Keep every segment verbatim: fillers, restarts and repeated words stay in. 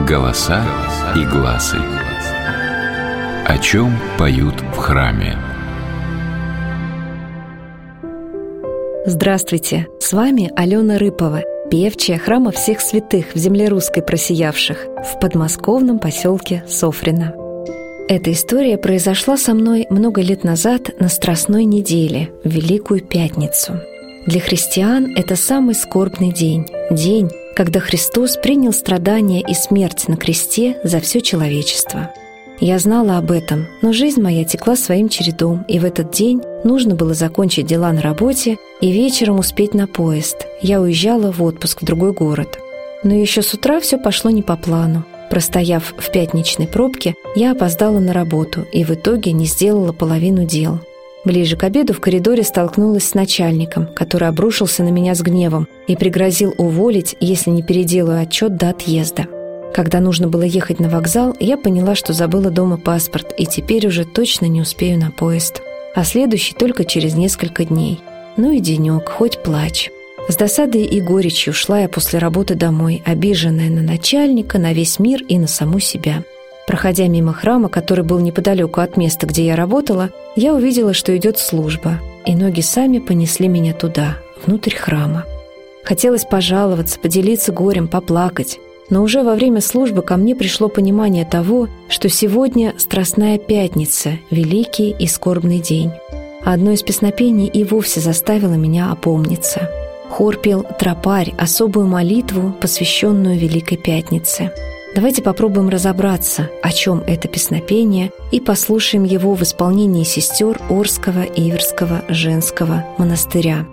Голоса и гласы. О чем поют в храме? Здравствуйте! С вами Алена Рыпова, певчая храма всех святых в земле русской просиявших в подмосковном поселке Софрино. Эта история произошла со мной много лет назад на Страстной неделе, в Великую Пятницу. Для христиан это самый скорбный день, день, когда Христос принял страдания и смерть на кресте за все человечество. Я знала об этом, но жизнь моя текла своим чередом, и в этот день нужно было закончить дела на работе и вечером успеть на поезд. Я уезжала в отпуск в другой город. Но еще с утра все пошло не по плану. Простояв в пятничной пробке, я опоздала на работу и в итоге не сделала половину дел. Ближе к обеду в коридоре столкнулась с начальником, который обрушился на меня с гневом и пригрозил уволить, если не переделаю отчет до отъезда. Когда нужно было ехать на вокзал, я поняла, что забыла дома паспорт и теперь уже точно не успею на поезд. А следующий только через несколько дней. Ну и денек, хоть плачь. С досадой и горечью шла я после работы домой, обиженная на начальника, на весь мир и на саму себя. Проходя мимо храма, который был неподалеку от места, где я работала, я увидела, что идет служба, и ноги сами понесли меня туда, внутрь храма. Хотелось пожаловаться, поделиться горем, поплакать, но уже во время службы ко мне пришло понимание того, что сегодня Страстная Пятница, великий и скорбный день. А одно из песнопений и вовсе заставило меня опомниться. Хор пел «Тропарь», особую молитву, посвященную Великой Пятнице. Давайте попробуем разобраться, о чем это песнопение, и послушаем его в исполнении сестер Орского Иверского женского монастыря.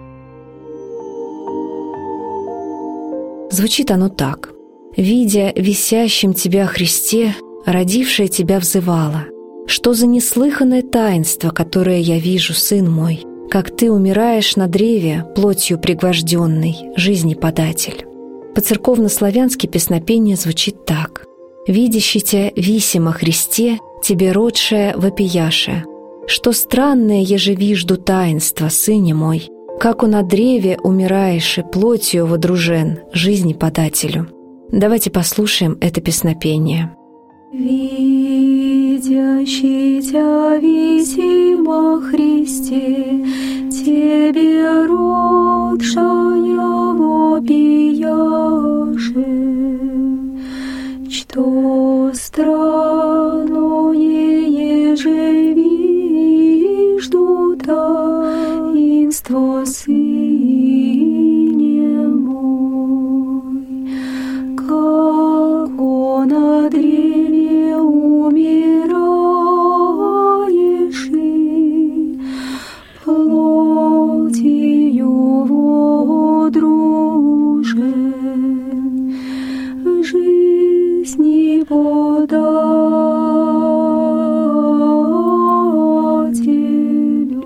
Звучит оно так. «Видя висящим тебя Христе, родившая тебя взывала. Что за неслыханное таинство, которое я вижу, сын мой, как ты умираешь на древе, плотью пригвожденной, жизни податель». По-церковно-славянски песнопение звучит так. «Видящий тебя висимо Христе, тебе родшая вопияше. Что странное еже вижду таинство, сыне мой, как он на древе умираешь и плотью водружен, жизни подателю». Давайте послушаем это песнопение. Видящий тебя висимо Христе, тебе родшая вопияше, что странное еже вижду таинство, сыне мой, как он на древе умираешь и плотью водружен, жизни подателю.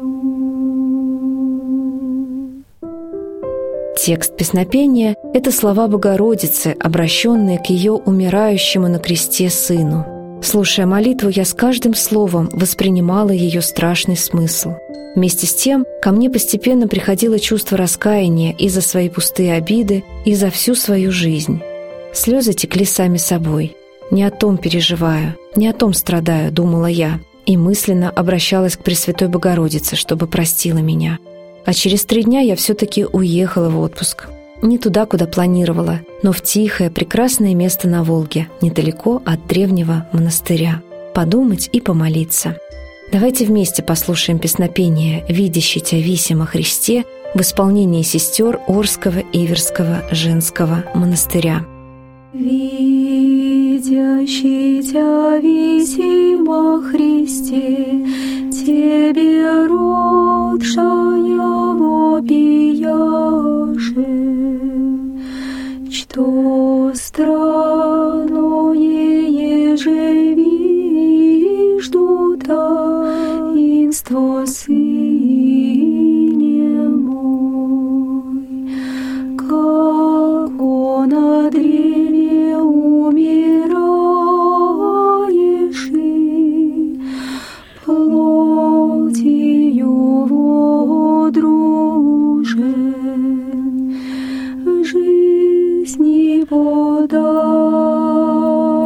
Текст песнопения — это слова Богородицы, обращенные к ее умирающему на кресте сыну. Слушая молитву, я с каждым словом воспринимала ее страшный смысл. Вместе с тем ко мне постепенно приходило чувство раскаяния и за свои пустые обиды, и за всю свою жизнь. Слезы текли сами собой. «Не о том переживаю, не о том страдаю», — думала я, и мысленно обращалась к Пресвятой Богородице, чтобы простила меня. А через три дня я все-таки уехала в отпуск. Не туда, куда планировала, но в тихое, прекрасное место на Волге, недалеко от древнего монастыря. Подумать и помолиться. Давайте вместе послушаем песнопение «Видящий тебя висимо Христе» в исполнении сестер Орского Иверского женского монастыря. Видящий тебя висимо Христе, тебе родшая вопияше, что странное еже вижду таинство, сыне мой, как он на древе умираешь и плотью водружен, жизни подателю.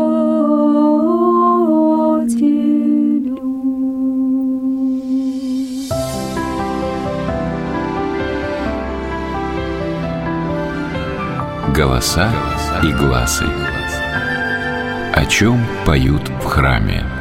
голоса и гласы. О чем поют в храме.